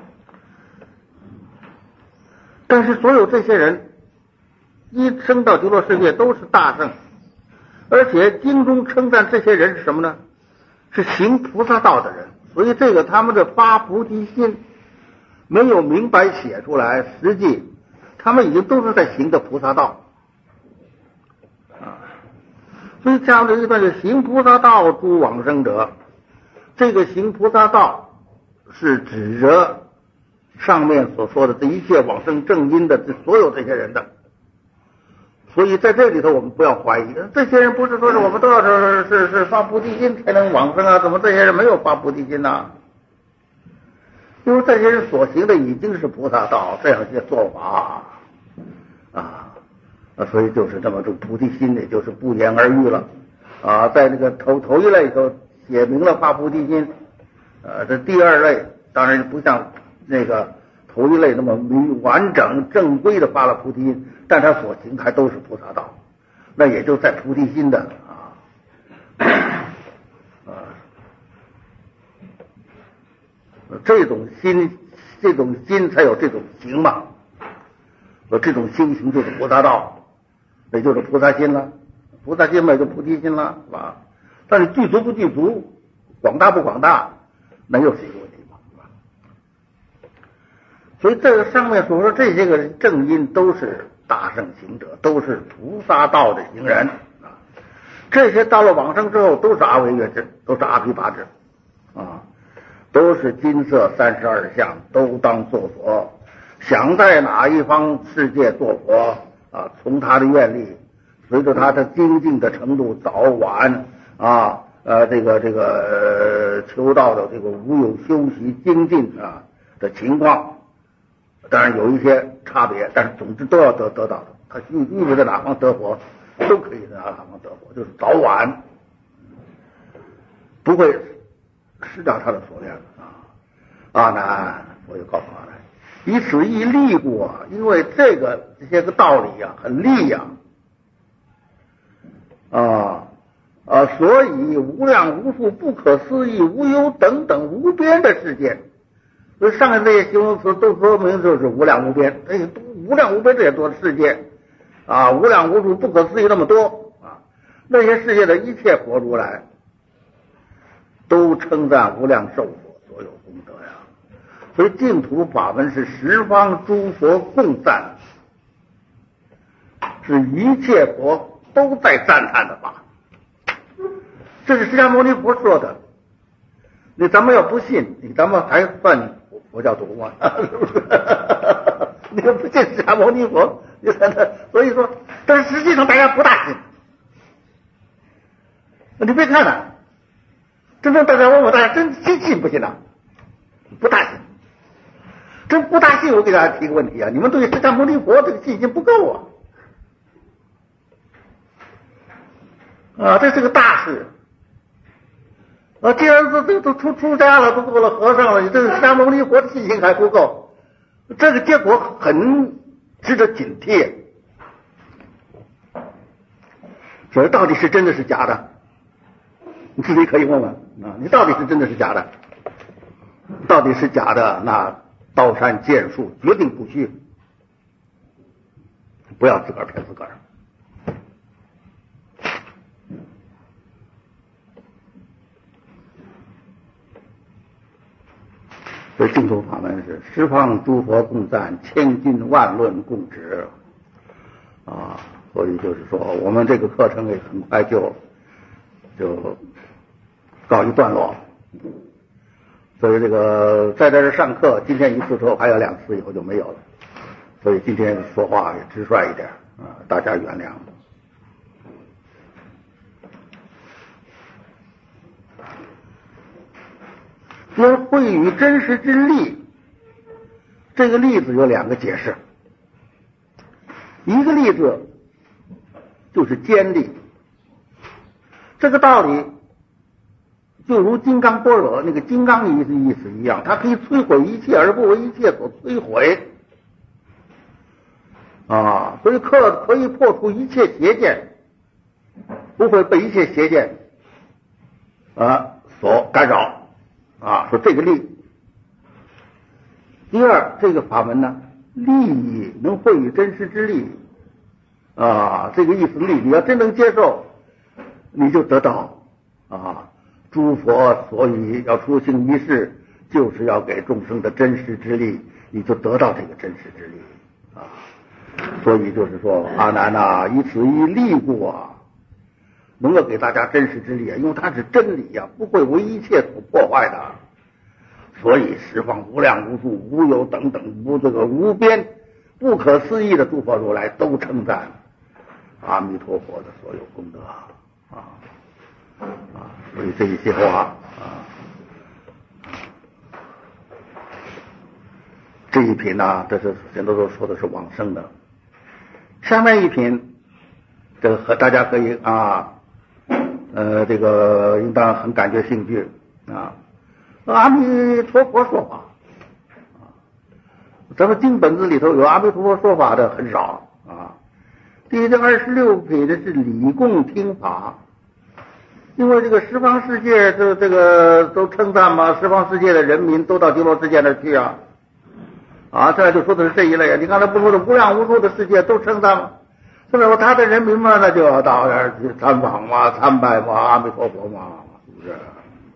但是所有这些人一生到极乐世界都是大圣，而且经中称赞这些人是什么呢？是行菩萨道的人，所以这个他们的发菩提心没有明白写出来，实际他们已经都是在行的菩萨道啊。所以这样的一段是行菩萨道诸往生者，这个行菩萨道是指着上面所说的这一切往生正因的这所有这些人的。所以在这里头我们不要怀疑，这些人不是说是我们都要是是是发菩提心才能往生啊，怎么这些人没有发菩提心呢、啊？因为这些人所行的已经是菩萨道这样一些做法啊，所以就是这么这菩提心，也就是不言而喻了啊。在这个头头一类里头写明了发菩提心，呃，这第二类当然不像那个头一类那么明完整正规的发了菩提心，但他所行还都是菩萨道，那也就在菩提心的啊啊。这种心，这种心才有这种行嘛。说这种心行就是菩萨道，也就是菩萨心了。菩萨心嘛，就菩提心了，是吧？但是具足不具足，广大不广大，那又是一个问题嘛，是吧？所以这个上面所说这些个正因都是大圣行者，都是菩萨道的行人啊。这些到了往生之后，都是阿惟越致，都是阿毗跋致啊。都是金色三十二相，都当作佛，想在哪一方世界做佛啊？从他的愿力，随着他的精进的程度，早晚啊，呃，这个这个、呃、求道的这个无有修习精进啊的情况，当然有一些差别，但是总之都要得得到的。他欲欲为在哪方得佛，都可以在哪方得佛，就是早晚不会失掉他的所愿啊！阿难，我就告诉阿难，以此一利故啊，因为这个这些个道理呀、啊，很利呀啊啊，所以无量无数、不可思议、无忧等等无边的世界，所以上面这些形容词都说明就是无量无边，哎，无量无边这些多的世界啊，无量无数、不可思议那么多啊，那些世界的一切佛如来。都称赞无量寿佛所有功德呀，所以净土法门是十方诸佛共赞，是一切佛都在赞叹的法。这是释迦牟尼佛说的，你咱们要不信，你咱们还算佛教徒吗？是不是？你要不信释迦牟尼佛，你才能。所以说，但是实际上大家不大信。你别看了。真正大家问我，大家真真信不信呐、啊？不大信，真不大信。我给大家提个问题啊，你们对释迦牟尼佛这个信心不够啊！啊，这是个大事啊！既然都都都出出家了，都做了和尚了，你这个释迦牟尼佛的信心还不够，这个结果很值得警惕。所以到底是真的是假的？你自己可以问问啊，你到底是真的是假的？到底是假的，那刀山剑树决定不虚，不要自个儿骗自个儿。所以净土法门是十方诸佛共赞，千经万论共指啊。所以就是说，我们这个课程也很快就就告一段落。所以这个在这儿上课，今天一次之后还有两次，以后就没有了。所以今天说话也直率一点啊，大家原谅。说慧与真实之力，这个例子有两个解释，一个例子就是坚力，这个道理就如金刚般若那个金刚意思意思一样，它可以摧毁一切而不为一切所摧毁啊，所以可可以破除一切邪见，不会被一切邪见啊所干扰啊。说这个力。第二，这个法门呢，利能慧与真实之力啊，这个意思力，你要真能接受，你就得到啊。诸佛所以要出行于世，就是要给众生的真实之力，你就得到这个真实之力啊。所以就是说，阿难呐，以此一力故啊，能够给大家真实之力啊，因为它是真理啊，不会为一切所破坏的。所以十方无量无数无有等等无这个无边不可思议的诸佛如来都称赞阿弥陀佛的所有功德啊啊！所以这一些话啊，这一品呢、啊，这是很多都说的是往生的。下面一品，这个和大家可以啊，呃，这个应当很感觉兴趣啊。阿弥陀佛说法啊，咱们经本子里头有阿弥陀佛说法的很少啊。第这二十六品的是理供听法，因为这个十方世界这这个都称赞嘛，十方世界的人民都到极乐世界那去啊啊，这就说的是这一类啊。你刚才不说的无量无数的世界都称赞吗？是不是？他的人民嘛，那就要到那儿去参访嘛、参拜嘛，阿弥陀佛嘛，是不是？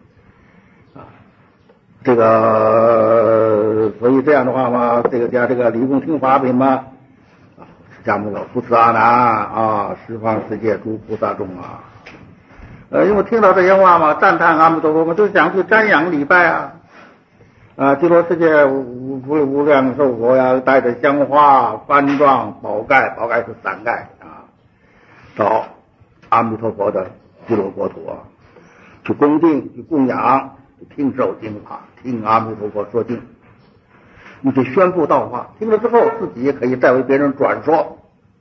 这个，所以这样的话嘛，这个叫这个理供听法品嘛，啊，释迦牟尼佛慈阿难啊，十方世界诸菩萨众啊，呃，因为听到这些话嘛，赞叹阿弥陀佛嘛，就想去瞻仰礼拜啊，啊，极乐世界无无无量寿佛呀，带着香花、幡幢、宝盖，宝盖是伞盖啊，到阿弥陀佛的极乐国土啊，去恭敬、去供养。听受经法，听阿弥陀佛说经，你去宣布道化，听了之后自己也可以再为别人转说，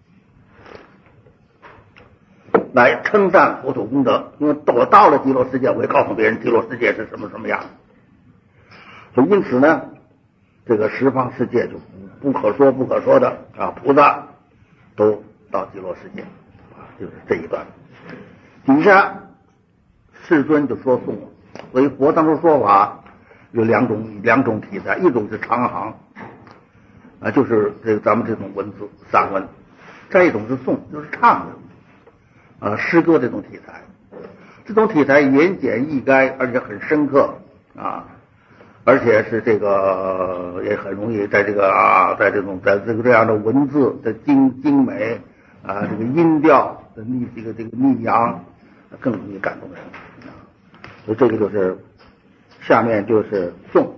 来称赞佛土功德。因为我到了极乐世界，我会告诉别人极乐世界是什么什么样。所以因此呢，这个十方世界就不可说不可说的啊，菩萨都到极乐世界啊，就是这一段。底下世尊就说颂了。所以佛当中说法有两种两种题材，一种是长行啊，就是这个咱们这种文字散文；再一种是颂，就是唱的啊诗歌这种题材。这种题材言简意赅，而且很深刻啊，而且是这个也很容易在这个啊，在这种在这个这样的文字的精精美啊，这个音调的逆这个这个逆扬更容易感动人。所以这个就是下面就是颂。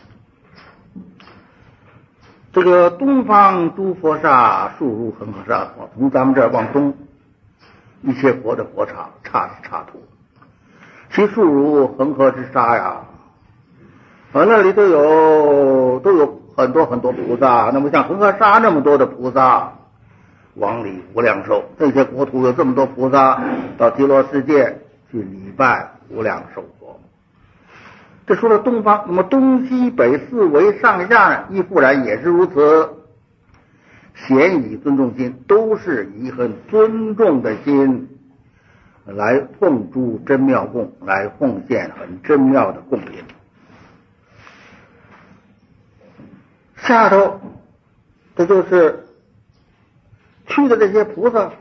这个东方诸佛刹数如恒河沙，从咱们这儿往东，一切佛的佛刹刹是刹土，其数如恒河之沙呀。啊，那里都有都有很多很多菩萨。那么像恒河沙那么多的菩萨，往里无量寿，这些国土有这么多菩萨，到极乐世界去礼拜无量寿佛。这说了东方，那么东西北四维上下呢，亦复然也是如此。 咸以尊重心，都是以很尊重的心来奉诸真妙供，来奉献很真妙的供品。下头这就是去的这些菩萨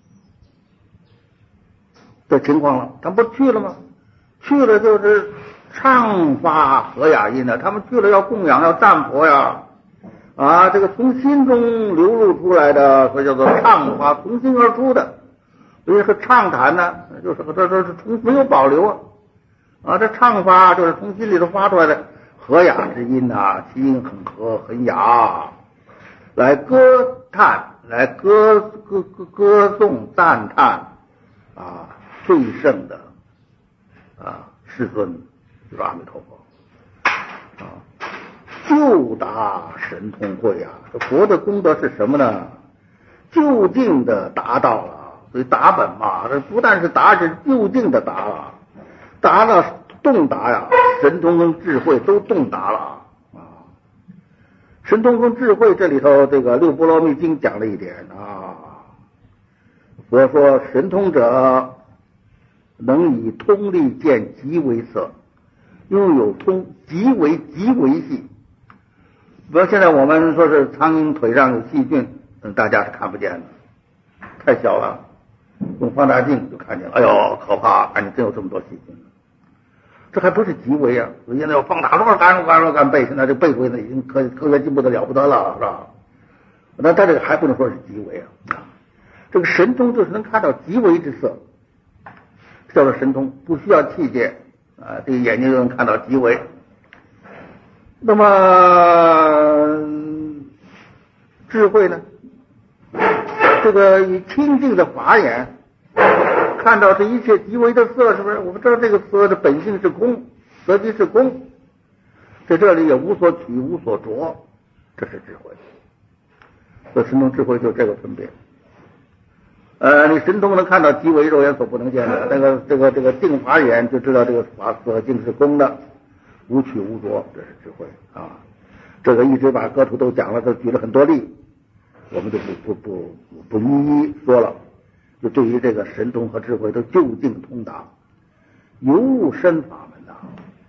的情况了，他不去了吗？去了就是唱发和雅音的，他们去了要供养要赞佛呀，啊，这个从心中流露出来的，所以叫做唱发，从心而出的，所以说畅谈呢，就是这这是从没有保留啊，啊，这唱发就是从心里头发出来的和雅之音呐、啊，其音很和很雅，来歌叹，来歌歌歌歌颂赞叹啊，最圣的啊世尊就是阿弥陀佛啊，就达神通会啊！这佛的功德是什么呢？究竟的达到了，所以达本嘛，这不但是达，是究竟的达了，达了洞达呀，神通跟智慧都洞达了啊！神通跟智慧这里头，这个六波罗蜜经讲了一点啊，佛说神通者能以通力见极为色，拥有通极为极为细。比如现在我们说是苍蝇腿上有细菌，大家是看不见的，太小了，用放大镜就看见了，哎呦可怕，看见真有这么多细菌，这还不是极微啊！所以现在要放大若干若干若干倍，现在这倍数呢已经科科学进步的了不得了，是吧？那他这个还不能说是极微啊，这个神通就是能看到极微之色，叫做神通，不需要器械啊，这个眼睛就能看到极微。那么智慧呢？这个以清净的法眼看到这一切极微的色，是不是？我们知道这个色的本性是空，色即是空，在这里也无所取无所着，这是智慧。所以神通智慧就这个分别。呃，你神通能看到极微肉眼所不能见的，那个这个这个定法眼就知道这个法色净是空的，无取无着，这是智慧啊！这个一直把各图都讲了，都举了很多例，我们就不不不不一一说了。就对于这个神通和智慧都究竟通达，尤物身法门呐、啊，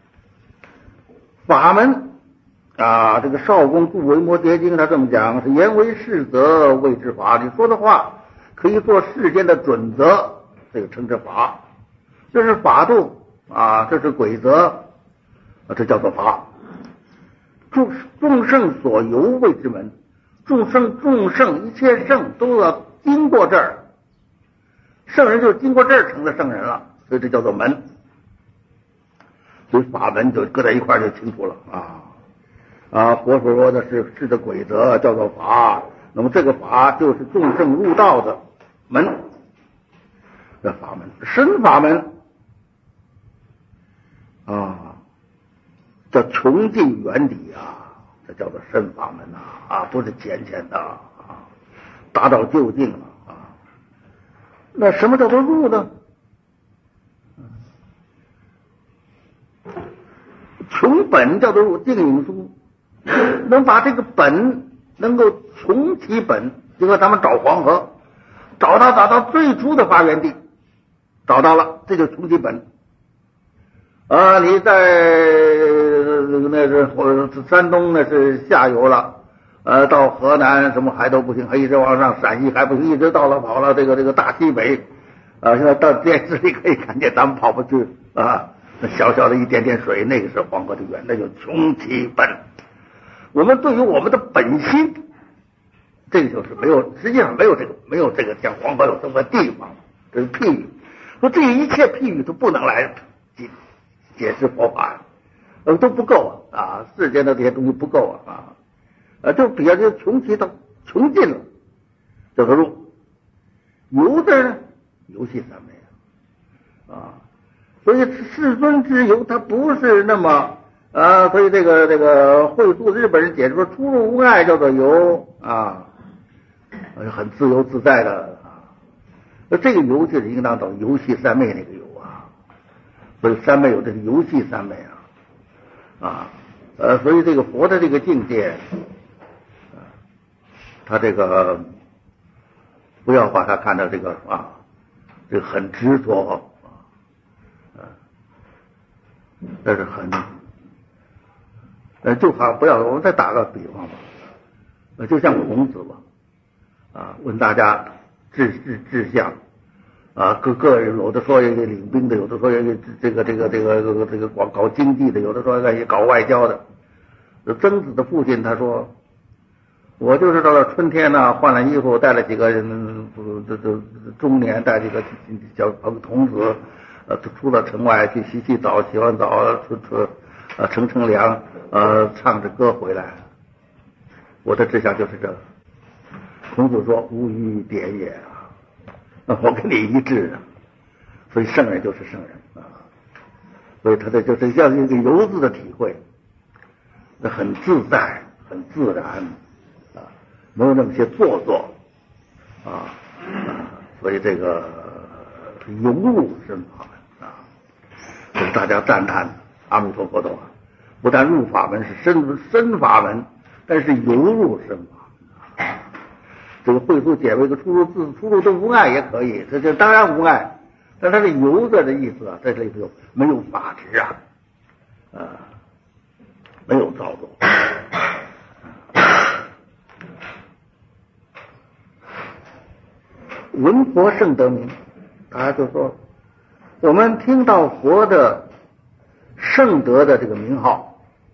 法门啊，这个少公著维摩诘经他这么讲，是言为是则谓之法。你说的话可以做世间的准则，这个称之法。这是法度啊，这是规则。这叫做法，众众圣所由谓之门，众圣众圣一切圣都要经过这儿，圣人就是经过这儿成了圣人了，所以这叫做门。所以法门就搁在一块就清楚了啊啊！佛所说的是是的规则叫做法，那么这个法就是众圣入道的门，这法门身法门啊。叫穷尽原理啊，这叫做身法门呐啊，不是浅浅的啊，达到究竟了啊。那什么叫做入呢？穷本叫做入，定影书能把这个本能够穷其本，就和咱们找黄河，找到找到最初的发源地，找到了，这就穷其本。啊，你在那是或者山东那是下游了，呃，到河南什么还都不行，还一直往上，陕西还不行，一直到了跑了这个这个大西北，啊，现在到电视里可以看见咱们跑不去啊，那小小的一点点水，那个是黄河的源，那就穷其本。我们对于我们的本心，这个就是没有，实际上没有这个没有这个像黄河有这么个地方，这是譬喻。说这一切譬喻都不能来解解释佛法，呃都不够啊！啊，世间的这些东西不够啊！啊，呃，就比较就穷其到穷尽了，叫做入。游字呢，游戏三昧啊，所以世尊之游，它不是那么啊，所以这个这个会宿日本人解释说，出入无碍叫做游啊，很自由自在的啊。那这个游就是应当到游戏三昧那个游啊，所以三昧有这个游戏三昧啊啊呃，所以这个佛的这个境界啊， 他这个不要把他看到这个啊，这个很执着啊，这是很，呃，就好不要，我们再打个比方吧，呃，就像孔子吧，啊，问大家志志志向。啊，各个人有的说一个领兵的，有的说一个这个这个这个这个这个搞搞经济的，有的说一个搞外交的。曾子的父亲他说，我就是到了春天呢，换了衣服，带了几个人，这这中年带几个小童子，呃，出了城外去洗洗澡，洗完澡出出呃乘乘凉，呃，唱着歌回来。我的志向就是这个。孔子说：“无与别也。”我跟你一致，所以圣人就是圣人啊，所以他的就是像一个游子的体会，那很自在，很自然啊，没有那么些做作啊，所以这个游入深法门啊，这是大家赞叹阿弥陀佛的话，不但入法门是深深法门，但是游入深法门。这个会速解为一个出入自出入的无碍也可以，这这当然无碍，但它的游的的意思啊，在这里头没有法执啊，啊，没有造作。闻佛圣得名，大家就说，我们听到佛的圣德的这个名号。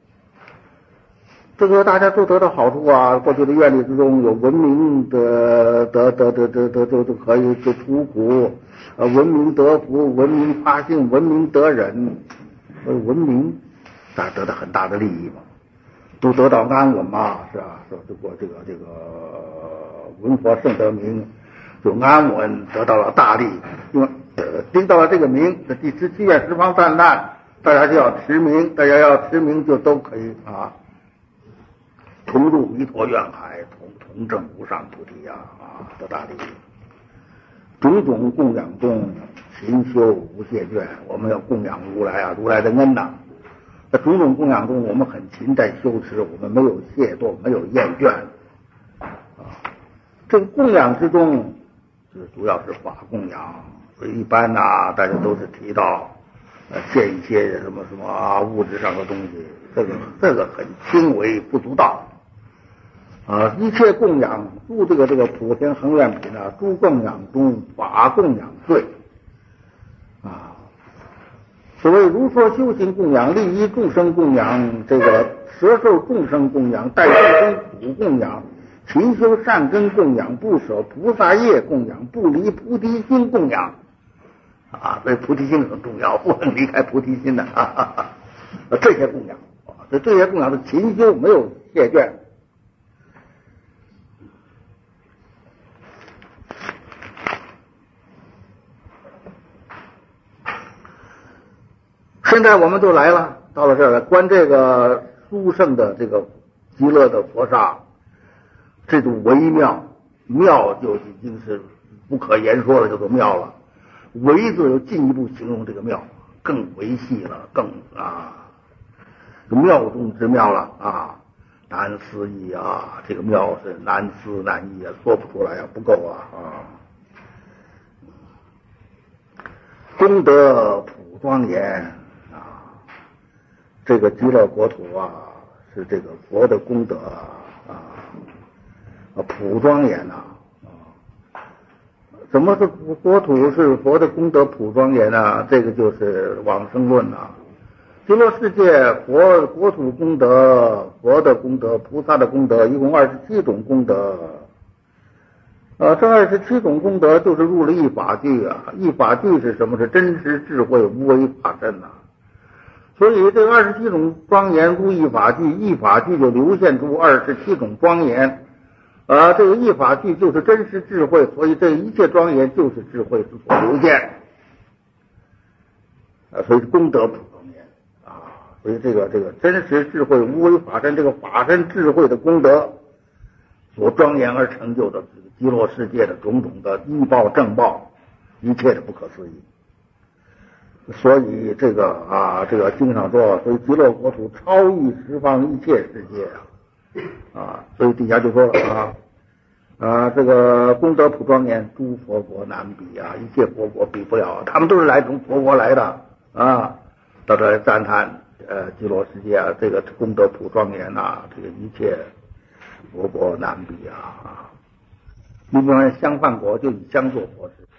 这个大家都得到好处啊！过去的愿力之中有文明的得得得得得就就可以就除苦，呃，文明得福，文明发性，文明得忍，呃，文明大家得到很大的利益嘛，都得到安稳嘛，是吧？说这个这个这个闻佛圣得名，就安稳得到了大利，因为呃听到了这个名，这第十七愿十方赞叹，大家就要持名，大家要持名就都可以啊。同入弥陀愿海，同同证无上菩提呀！啊，得大利益。种种供养中，勤修无懈倦。我们要供养如来啊，如来的恩呐。在种种供养中，我们很勤在修持，我们没有懈惰，没有厌倦。啊，这个供养之中，就是主要是法供养。所以一般呐、啊，大家都是提到，呃，献一些什么什么啊物质上的东西，这个这个很轻微不足道。啊，一切供养，诸这个这个普天恒愿品啊，诸供养中法供养最啊。所谓如说修行供养、利益众生供养、这个摄受众生供养、代众生苦供养、勤修善根供养、不舍菩萨业供养、不离菩提心供养啊。所以菩提心很重要，不能离开菩提心的啊啊啊！这些供养啊，这这些供养的勤修没有懈倦。现在我们就来了，到了这儿来观这个殊胜的这个极乐的佛刹，这种微妙，妙就已经是不可言说了，叫做妙了。微字又进一步形容这个妙，更维系了，更啊，妙中之妙了啊，难思议啊，这个妙是难思难议啊，说不出来啊，不够啊啊，功德普庄严。这个极乐国土啊，是这个佛的功德啊，啊，普庄严呐啊！什么是国土是佛的功德普庄严呢？这个就是往生论呐。极乐世界佛国土功德、佛的功德、菩萨的功德，一共二十七种功德。啊，这二十七种功德就是入了一法句啊！一法句是什么？是真实智慧无为法身呐。所以这二十七种庄严入一法句，一法句就流现出二十七种庄严。啊，这个一法句就是真实智慧，所以这一切庄严就是智慧之所流现。啊，所以是功德普庄严啊，所以这个这个真实智慧无为法身，这个法身智慧的功德所庄严而成就的这个极乐世界的种种的依报正报，一切的不可思议。所以这个啊，这个经上说，所以极乐国土超越十方一切世界啊，啊，所以底下就说啊， 啊，这个功德普庄严，诸佛国难比啊，一切佛国比不了，他们都是来从佛国来的啊，到这来赞叹呃极乐世界啊，这个功德普庄严呐，这个一切佛国难比啊。你比方香饭国就以香做佛事。